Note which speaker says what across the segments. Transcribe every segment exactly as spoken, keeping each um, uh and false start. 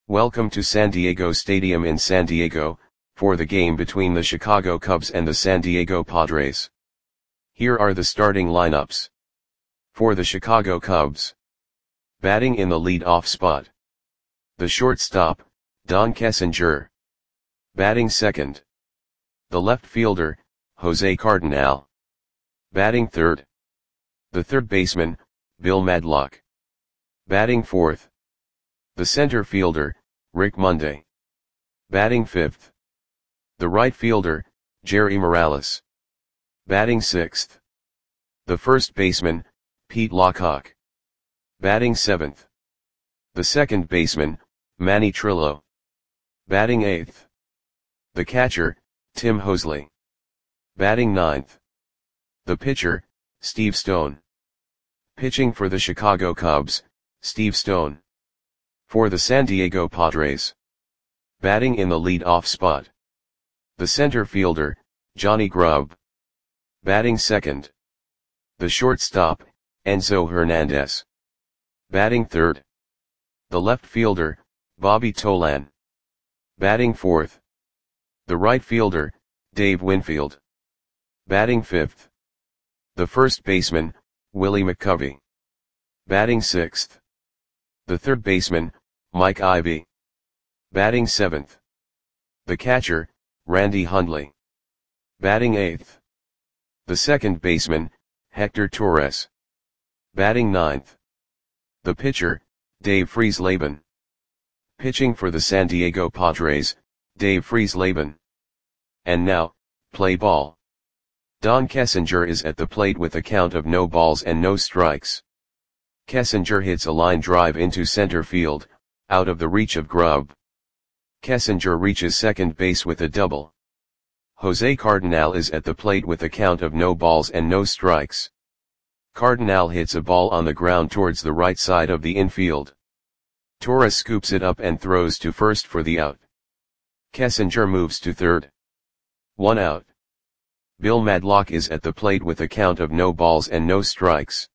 Speaker 1: Welcome to San Diego Stadium in San Diego, for the game between the Chicago Cubs and the San Diego Padres. Here are the starting lineups. For the Chicago Cubs. Batting in the lead-off spot. The shortstop, Don Kessinger. Batting second. The left fielder, Jose Cardenal. Batting third. The third baseman, Bill Madlock. Batting fourth. The center fielder, Rick Monday. Batting fifth. The right fielder, Jerry Morales. Batting sixth. The first baseman, Pete Lockhart. Batting seventh. The second baseman, Manny Trillo. Batting eighth. The catcher, Tim Hosley. Batting ninth. The pitcher, Steve Stone. Pitching for the Chicago Cubs, Steve Stone. For the San Diego Padres. Batting in the lead-off spot. The center fielder, Johnny Grubb. Batting second. The shortstop, Enzo Hernandez. Batting third. The left fielder, Bobby Tolan. Batting fourth. The right fielder, Dave Winfield. Batting fifth. The first baseman, Willie McCovey. Batting sixth. The third baseman, Mike Ivey. Batting seventh. The catcher, Randy Hundley. Batting eighth. The second baseman, Hector Torres. Batting ninth. The pitcher, Dave Friesleben. Pitching for the San Diego Padres, Dave Friesleben. And now, play ball. Don Kessinger is at the plate with a count of no balls and no strikes. Kessinger hits a line drive into center field, out of the reach of Grubb. Kessinger reaches second base with a double. Jose Cardenal is at the plate with a count of no balls and no strikes. Cardenal hits a ball on the ground towards the right side of the infield. Torres scoops it up and throws to first for the out. Kessinger moves to third. One out. Bill Madlock is at the plate with a count of no balls and no strikes.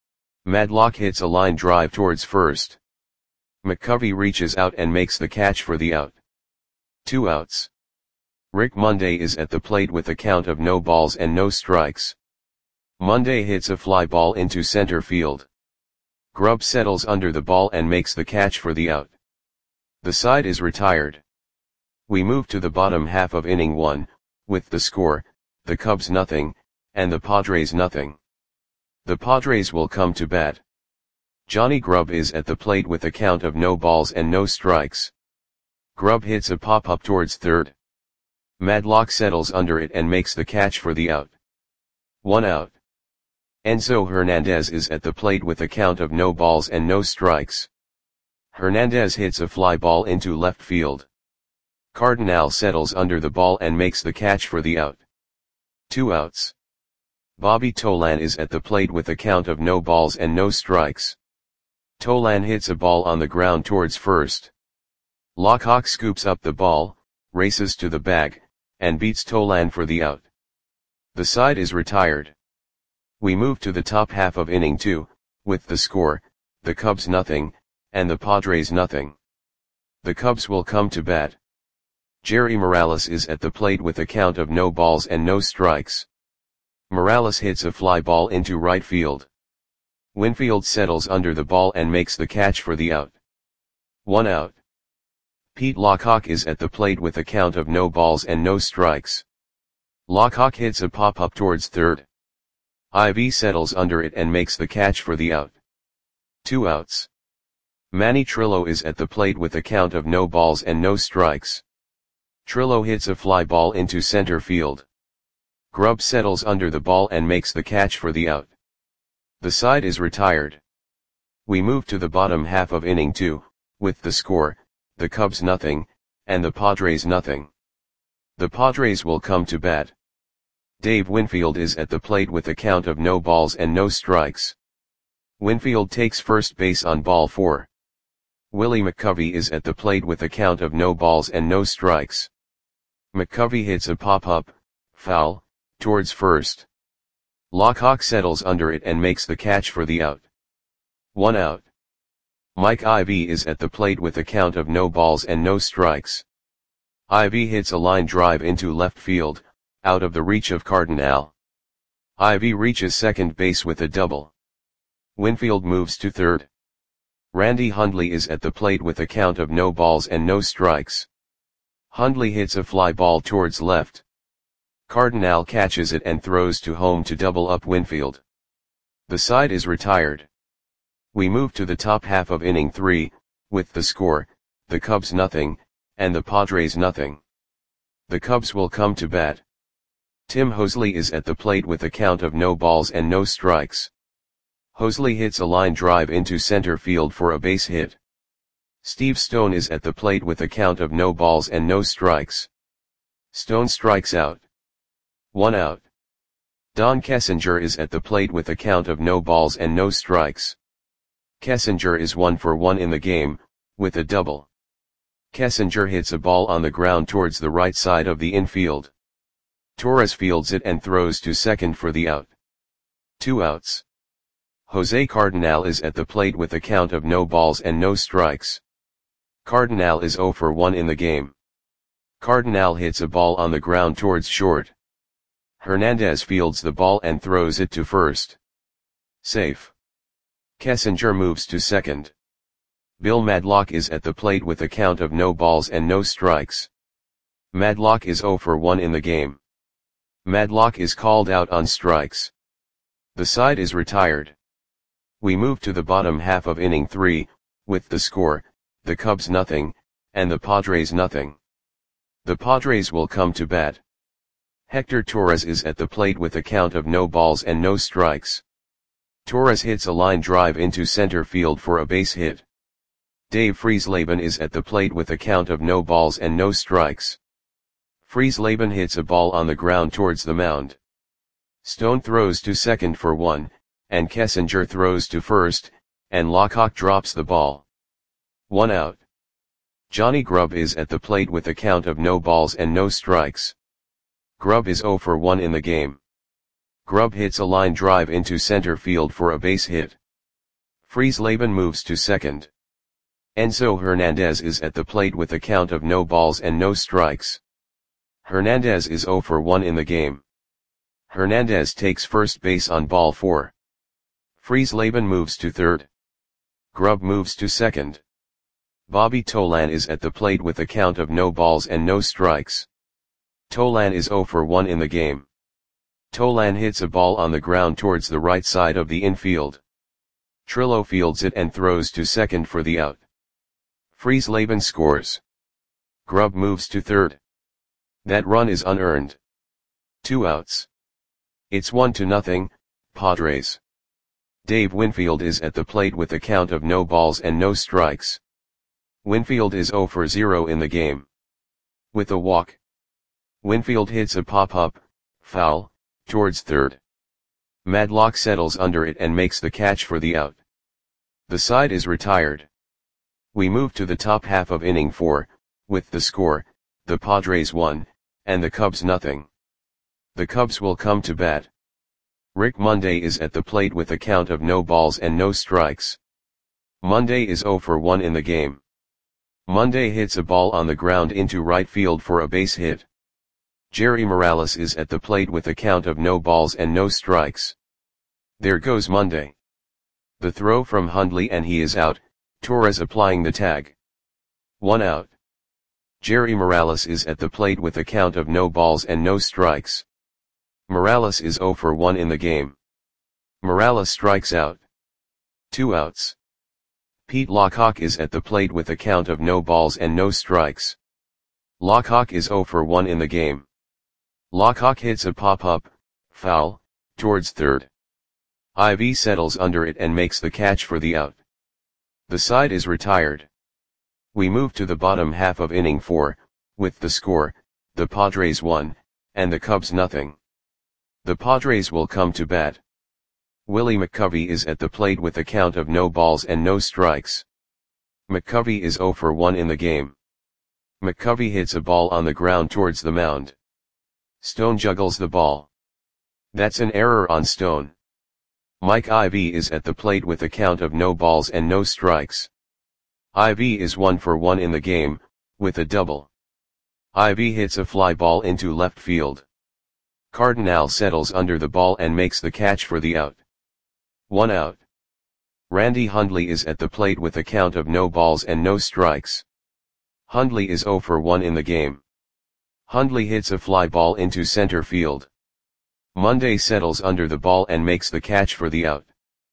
Speaker 1: Madlock hits a line drive towards first. McCovey reaches out and makes the catch for the out. Two outs. Rick Monday is at the plate with a count of no balls and no strikes. Monday hits a fly ball into center field. Grubb settles under the ball and makes the catch for the out. The side is retired. We move to the bottom half of inning one, with the score, the Cubs nothing, and the Padres nothing. The Padres will come to bat. Johnny Grubb is at the plate with a count of no balls and no strikes. Grubb hits a pop-up towards third. Madlock settles under it and makes the catch for the out. One out. Enzo Hernandez is at the plate with a count of no balls and no strikes. Hernandez hits a fly ball into left field. Cardenal settles under the ball and makes the catch for the out. Two outs. Bobby Tolan is at the plate with a count of no balls and no strikes. Tolan hits a ball on the ground towards first. Lockhart scoops up the ball, races to the bag, and beats Tolan for the out. The side is retired. We move to the top half of inning two, with the score, the Cubs nothing, and the Padres nothing. The Cubs will come to bat. Jerry Morales is at the plate with a count of no balls and no strikes. Morales hits a fly ball into right field. Winfield settles under the ball and makes the catch for the out. One out. Pete Lockhart is at the plate with a count of no balls and no strikes. Lockhart hits a pop-up towards third. Ivy settles under it and makes the catch for the out. Two outs. Manny Trillo is at the plate with a count of no balls and no strikes. Trillo hits a fly ball into center field. Grubb settles under the ball and makes the catch for the out. The side is retired. We move to the bottom half of inning two, with the score, the Cubs nothing, and the Padres nothing. The Padres will come to bat. Dave Winfield is at the plate with a count of no balls and no strikes. Winfield takes first base on ball four. Willie McCovey is at the plate with a count of no balls and no strikes. McCovey hits a pop-up, foul, towards first. Lockhart settles under it and makes the catch for the out. One out. Mike Ivy is at the plate with a count of no balls and no strikes. Ivy hits a line drive into left field, out of the reach of Cardinal. Ivy reaches second base with a double. Winfield moves to third. Randy Hundley is at the plate with a count of no balls and no strikes. Hundley hits a fly ball towards left. Cardinal catches it and throws to home to double up Winfield. The side is retired. We move to the top half of inning three, with the score, the Cubs nothing, and the Padres nothing. The Cubs will come to bat. Tim Hosley is at the plate with a count of no balls and no strikes. Hosley hits a line drive into center field for a base hit. Steve Stone is at the plate with a count of no balls and no strikes. Stone strikes out. One out. Don Kessinger is at the plate with a count of no balls and no strikes. Kessinger is one for one in the game, with a double. Kessinger hits a ball on the ground towards the right side of the infield. Torres fields it and throws to second for the out. Two outs. Jose Cardinal is at the plate with a count of no balls and no strikes. Cardinal is zero for one in the game. Cardinal hits a ball on the ground towards short. Hernandez fields the ball and throws it to first. Safe. Kessinger moves to second. Bill Madlock is at the plate with a count of no balls and no strikes. Madlock is zero for one in the game. Madlock is called out on strikes. The side is retired. We move to the bottom half of inning three, with the score, the Cubs nothing, and the Padres nothing. The Padres will come to bat. Hector Torres is at the plate with a count of no balls and no strikes. Torres hits a line drive into center field for a base hit. Dave Friesleben is at the plate with a count of no balls and no strikes. Friesleben hits a ball on the ground towards the mound. Stone throws to second for one, and Kessinger throws to first, and Lockhart drops the ball. One out. Johnny Grubb is at the plate with a count of no balls and no strikes. Grubb is zero for one in the game. Grubb hits a line drive into center field for a base hit. Friesleben moves to second. Enzo Hernandez is at the plate with a count of no balls and no strikes. Hernandez is zero for one in the game. Hernandez takes first base on ball four. Friesleben moves to third. Grubb moves to second. Bobby Tolan is at the plate with a count of no balls and no strikes. Tolan is zero for one in the game. Tolan hits a ball on the ground towards the right side of the infield. Trillo fields it and throws to second for the out. Friesleben scores. Grubb moves to third. That run is unearned. Two outs. It's one to nothing, Padres. Dave Winfield is at the plate with a count of no balls and no strikes. Winfield is zero for zero in the game. With a walk. Winfield hits a pop-up, foul, towards third. Madlock settles under it and makes the catch for the out. The side is retired. We move to the top half of inning four, with the score, the Padres one, and the Cubs nothing. The Cubs will come to bat. Rick Monday is at the plate with a count of no balls and no strikes. Monday is zero for one in the game. Monday hits a ball on the ground into right field for a base hit. Jerry Morales is at the plate with a count of no balls and no strikes. There goes Monday. The throw from Hundley and he is out, Torres applying the tag. One out. Jerry Morales is at the plate with a count of no balls and no strikes. Morales is zero for one in the game. Morales strikes out. Two outs. Pete Lockhart is at the plate with a count of no balls and no strikes. Lockhart is zero for one in the game. Lockhart hits a pop-up, foul, towards third. Ivy settles under it and makes the catch for the out. The side is retired. We move to the bottom half of inning four, with the score, the Padres one, and the Cubs nothing. The Padres will come to bat. Willie McCovey is at the plate with a count of no balls and no strikes. McCovey is zero for one in the game. McCovey hits a ball on the ground towards the mound. Stone juggles the ball. That's an error on Stone. Mike Ivy is at the plate with a count of no balls and no strikes. Ivy is one for one in the game, with a double. Ivy hits a fly ball into left field. Cardinal settles under the ball and makes the catch for the out. One out. Randy Hundley is at the plate with a count of no balls and no strikes. Hundley is zero for one in the game. Hundley hits a fly ball into center field. Monday settles under the ball and makes the catch for the out.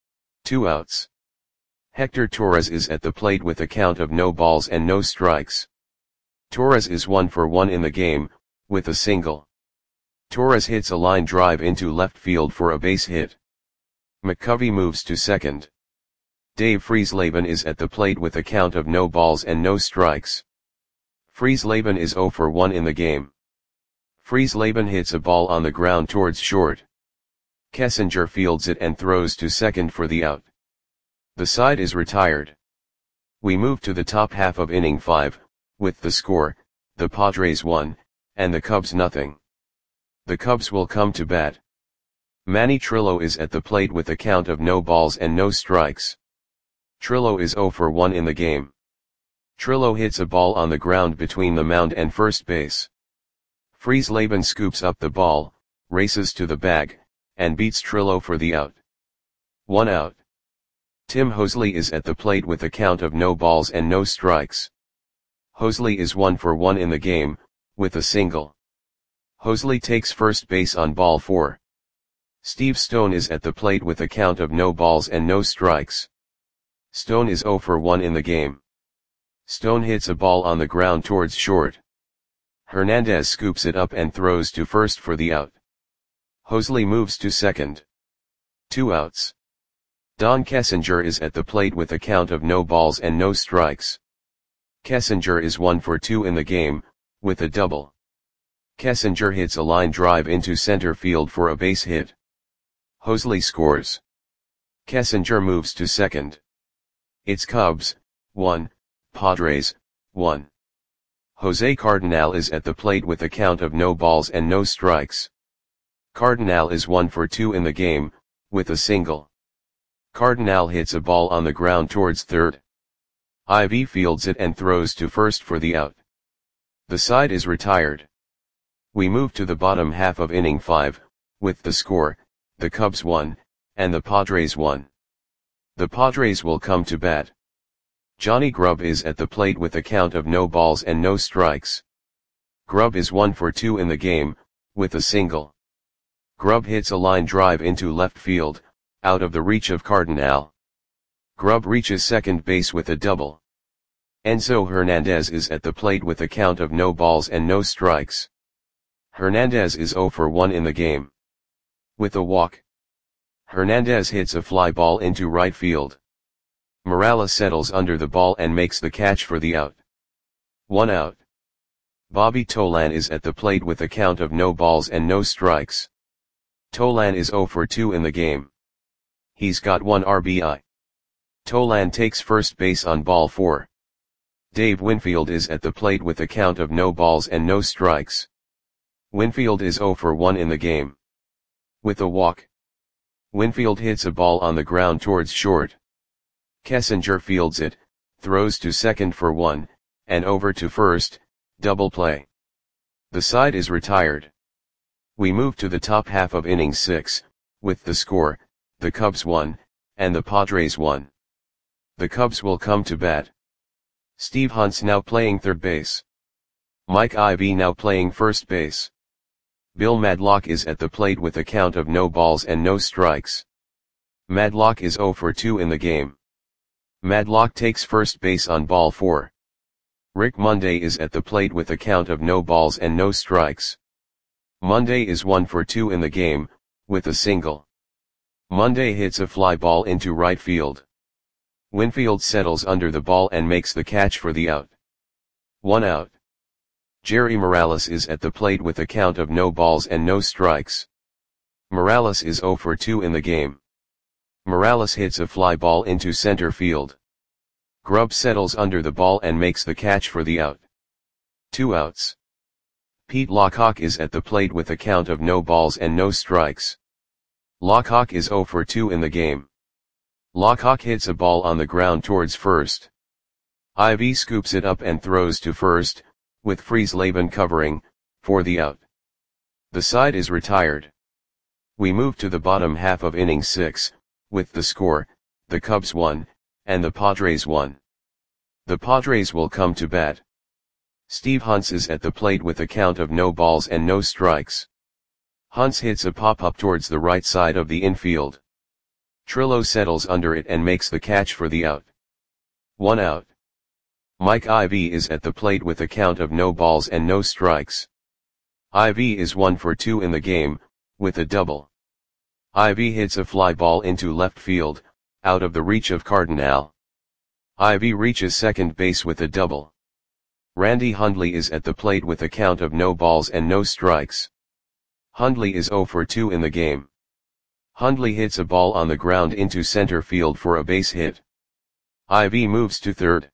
Speaker 1: Two outs. Hector Torres is at the plate with a count of no balls and no strikes. Torres is one for one in the game, with a single. Torres hits a line drive into left field for a base hit. McCovey moves to second. Dave Friesleben is at the plate with a count of no balls and no strikes. Friesleben is zero for one in the game. Friesleben hits a ball on the ground towards short. Kessinger fields it and throws to second for the out. The side is retired. We move to the top half of inning five, with the score, the Padres one, and the Cubs nothing. The Cubs will come to bat. Manny Trillo is at the plate with a count of no balls and no strikes. Trillo is zero for one in the game. Trillo hits a ball on the ground between the mound and first base. Friesleben scoops up the ball, races to the bag, and beats Trillo for the out. One out. Tim Hosley is at the plate with a count of no balls and no strikes. Hosley is one for one in the game, with a single. Hosley takes first base on ball four. Steve Stone is at the plate with a count of no balls and no strikes. Stone is zero for one in the game. Stone hits a ball on the ground towards short. Hernandez scoops it up and throws to first for the out. Hosley moves to second. Two outs. Don Kessinger is at the plate with a count of no balls and no strikes. Kessinger is one for two in the game, with a double. Kessinger hits a line drive into center field for a base hit. Hosley scores. Kessinger moves to second. It's Cubs, one, Padres, one. Jose Cardinal is at the plate with a count of no balls and no strikes. Cardinal is one for two in the game, with a single. Cardinal hits a ball on the ground towards third. Ivy fields it and throws to first for the out. The side is retired. We move to the bottom half of inning five, with the score, the Cubs one, and the Padres one. The Padres will come to bat. Johnny Grubb is at the plate with a count of no balls and no strikes. Grubb is one for two in the game, with a single. Grubb hits a line drive into left field, out of the reach of Cardinal. Grubb reaches second base with a double. Enzo Hernandez is at the plate with a count of no balls and no strikes. Hernandez is zero for one in the game. With a walk. Hernandez hits a fly ball into right field. Morales settles under the ball and makes the catch for the out. One out. Bobby Tolan is at the plate with a count of no balls and no strikes. Tolan is zero for two in the game. He's got one R B I. Tolan takes first base on ball four. Dave Winfield is at the plate with a count of no balls and no strikes. Winfield is zero for one in the game. With a walk. Winfield hits a ball on the ground towards short. Kessinger fields it, throws to second for one, and over to first, double play. The side is retired. We move to the top half of inning six, with the score, the Cubs one, and the Padres one. The Cubs will come to bat. Steve Hunt's now playing third base. Mike Ivy now playing first base. Bill Madlock is at the plate with a count of no balls and no strikes. Madlock is zero for two in the game. Madlock takes first base on ball four. Rick Monday is at the plate with a count of no balls and no strikes. Monday is one for two in the game, with a single. Monday hits a fly ball into right field. Winfield settles under the ball and makes the catch for the out. One out. Jerry Morales is at the plate with a count of no balls and no strikes. Morales is zero for two in the game. Morales hits a fly ball into center field. Grubb settles under the ball and makes the catch for the out. Two outs. Pete Lockhawk is at the plate with a count of no balls and no strikes. Lockhawk is zero for two in the game. Lockhawk hits a ball on the ground towards first. Ivy scoops it up and throws to first, with Friesleben covering, for the out. The side is retired. We move to the bottom half of inning six, with the score, the Cubs won, and the Padres won. The Padres will come to bat. Steve Hunts is at the plate with a count of no balls and no strikes. Hunts hits a pop-up towards the right side of the infield. Trillo settles under it and makes the catch for the out. One out. Mike Ivy is at the plate with a count of no balls and no strikes. Ivy is one for two in the game, with a double. Ivy hits a fly ball into left field, out of the reach of Cardinal. Ivy reaches second base with a double. Randy Hundley is at the plate with a count of no balls and no strikes. Hundley is zero for two in the game. Hundley hits a ball on the ground into center field for a base hit. Ivy moves to third.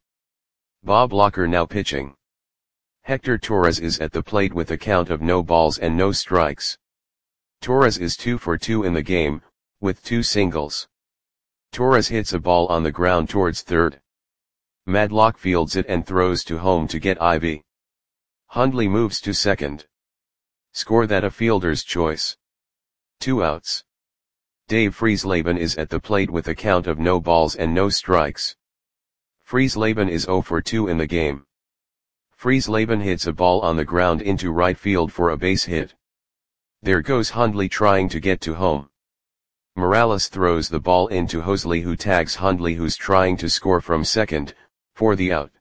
Speaker 1: Bob Locker now pitching. Hector Torres is at the plate with a count of no balls and no strikes. Torres is two for two in the game, with two singles. Torres hits a ball on the ground towards third. Madlock fields it and throws to home to get Ivy. Hundley moves to second. Score that a fielder's choice. Two outs. Dave Friesleben is at the plate with a count of no balls and no strikes. Friesleben is zero for two in the game. Friesleben hits a ball on the ground into right field for a base hit. There goes Hundley trying to get to home. Morales throws the ball into Hosley, who tags Hundley, who's trying to score from second, for the out.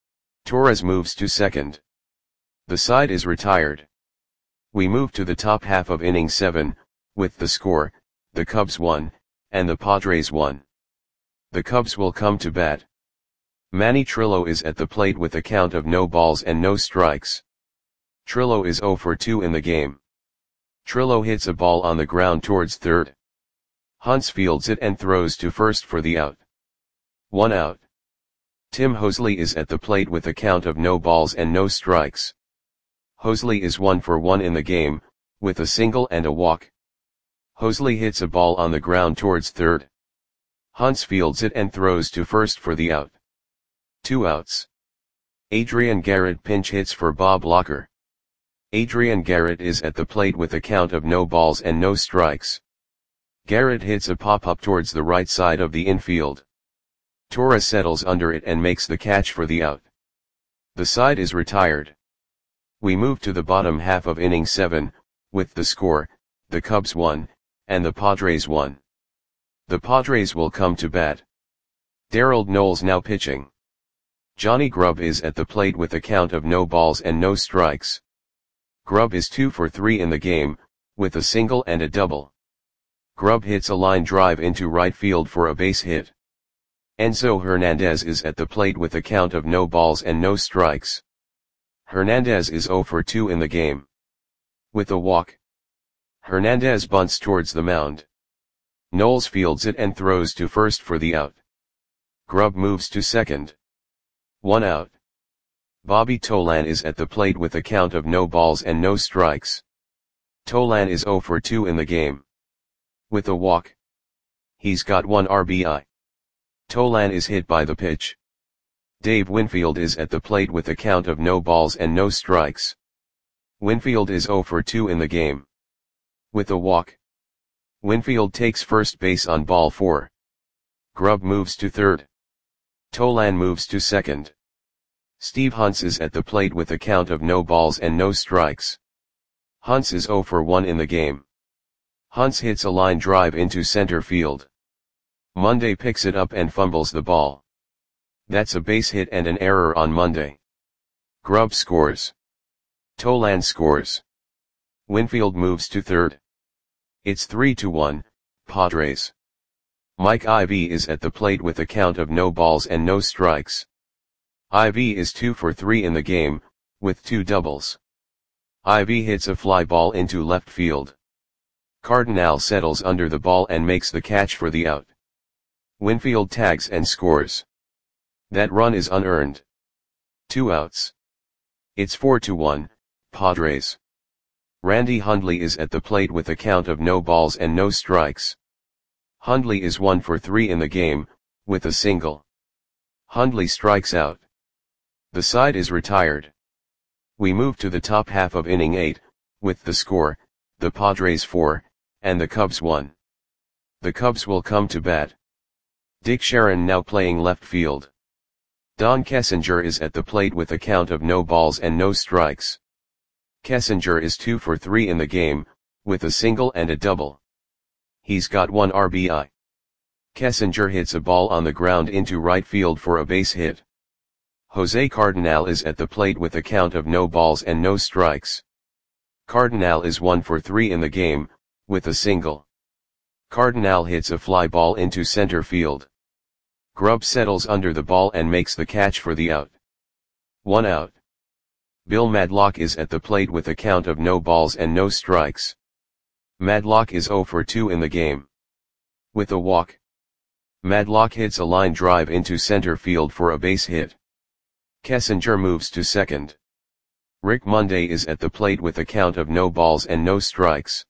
Speaker 1: Torres moves to second. The side is retired. We move to the top half of inning seven, with the score, the Cubs won, and the Padres won. The Cubs will come to bat. Manny Trillo is at the plate with a count of no balls and no strikes. Trillo is zero for two in the game. Trillo hits a ball on the ground towards third. Hunts fields it and throws to first for the out. One out. Tim Hosley is at the plate with a count of no balls and no strikes. Hosley is one for one in the game, with a single and a walk. Hosley hits a ball on the ground towards third. Hunts fields it and throws to first for the out. Two outs. Adrian Garrett pinch hits for Bob Locker. Adrian Garrett is at the plate with a count of no balls and no strikes. Garrett hits a pop-up towards the right side of the infield. Torres settles under it and makes the catch for the out. The side is retired. We move to the bottom half of inning seven, with the score, the Cubs won, and the Padres won. The Padres will come to bat. Darrell Knowles now pitching. Johnny Grubb is at the plate with a count of no balls and no strikes. Grubb is two for three in the game, with a single and a double. Grubb hits a line drive into right field for a base hit. Enzo Hernandez is at the plate with a count of no balls and no strikes. Hernandez is zero for two in the game. With a walk. Hernandez bunts towards the mound. Knowles fields it and throws to first for the out. Grubb moves to second. One out. Bobby Tolan is at the plate with a count of no balls and no strikes. Tolan is zero for two in the game. With a walk. He's got one R B I. Tolan is hit by the pitch. Dave Winfield is at the plate with a count of no balls and no strikes. Winfield is zero for two in the game. With a walk. Winfield takes first base on ball four. Grubb moves to third. Tolan moves to second. Steve Hunts is at the plate with a count of no balls and no strikes. Hunts is zero for one in the game. Hunts hits a line drive into center field. Monday picks it up and fumbles the ball. That's a base hit and an error on Monday. Grubb scores. Tolan scores. Winfield moves to third. It's three to one, Padres. Mike Ivy is at the plate with a count of no balls and no strikes. Ivy is two for three in the game, with two doubles. Ivy hits a fly ball into left field. Cardinal settles under the ball and makes the catch for the out. Winfield tags and scores. That run is unearned. Two outs. It's four to one, Padres. Randy Hundley is at the plate with a count of no balls and no strikes. Hundley is one for three in the game, with a single. Hundley strikes out. The side is retired. We move to the top half of inning eight, with the score, the Padres four, and the Cubs one. The Cubs will come to bat. Dick Sharon now playing left field. Don Kessinger is at the plate with a count of no balls and no strikes. Kessinger is two for three in the game, with a single and a double. He's got one R B I. Kessinger hits a ball on the ground into right field for a base hit. Jose Cardenal is at the plate with a count of no balls and no strikes. Cardenal is one for three in the game, with a single. Cardenal hits a fly ball into center field. Grubb settles under the ball and makes the catch for the out. One out. Bill Madlock is at the plate with a count of no balls and no strikes. Madlock is zero for two in the game. With a walk. Madlock hits a line drive into center field for a base hit. Kessinger moves to second. Rick Monday is at the plate with a count of no balls and no strikes.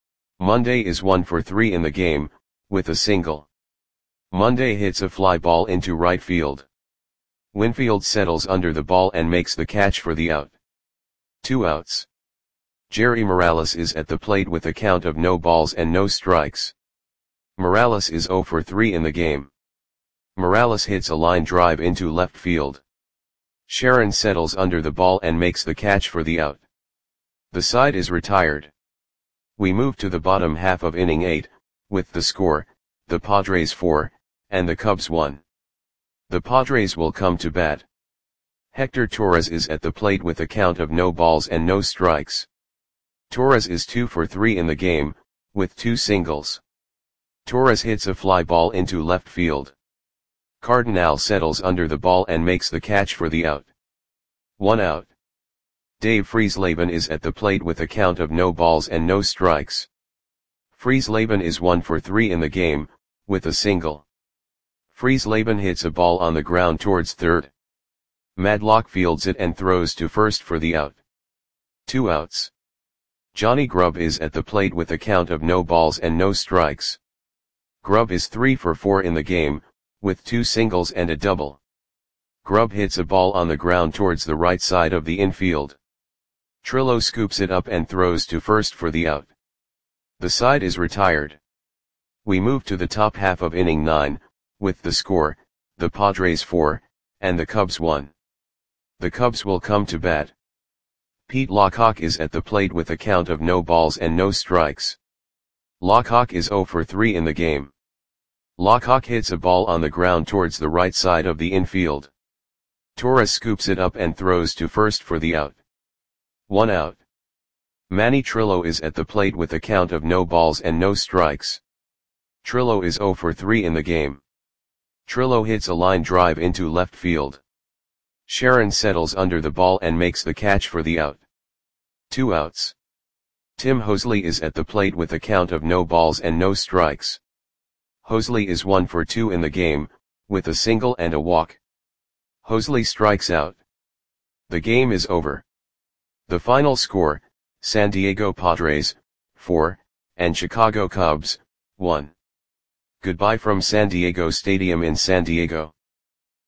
Speaker 1: Monday is one for three in the game, with a single. Monday hits a fly ball into right field. Winfield settles under the ball and makes the catch for the out. Two outs. Jerry Morales is at the plate with a count of no balls and no strikes. Morales is zero for three in the game. Morales hits a line drive into left field. Sharon settles under the ball and makes the catch for the out. The side is retired. We move to the bottom half of inning eight, with the score, the Padres four, and the Cubs one. The Padres will come to bat. Hector Torres is at the plate with a count of no balls and no strikes. Torres is two for three in the game, with two singles. Torres hits a fly ball into left field. Cardenal settles under the ball and makes the catch for the out. One out. Dave Friesleben is at the plate with a count of no balls and no strikes. Friesleben is one for three in the game, with a single. Friesleben hits a ball on the ground towards third. Madlock fields it and throws to first for the out. Two outs. Johnny Grubb is at the plate with a count of no balls and no strikes. Grubb is three for four in the game, with two singles and a double. Grubb hits a ball on the ground towards the right side of the infield. Trillo scoops it up and throws to first for the out. The side is retired. We move to the top half of inning nine, with the score, the Padres four, and the Cubs one. The Cubs will come to bat. Pete Lockhawk is at the plate with a count of no balls and no strikes. Lockhawk is zero for three in the game. Lockhawk hits a ball on the ground towards the right side of the infield. Torres scoops it up and throws to first for the out. One out. Manny Trillo is at the plate with a count of no balls and no strikes. Trillo is zero for three in the game. Trillo hits a line drive into left field. Sharon settles under the ball and makes the catch for the out. Two outs. Tim Hosley is at the plate with a count of no balls and no strikes. Hosley is one for two in the game, with a single and a walk. Hosley strikes out. The game is over. The final score, San Diego Padres, four, and Chicago Cubs, one. Goodbye from San Diego Stadium in San Diego.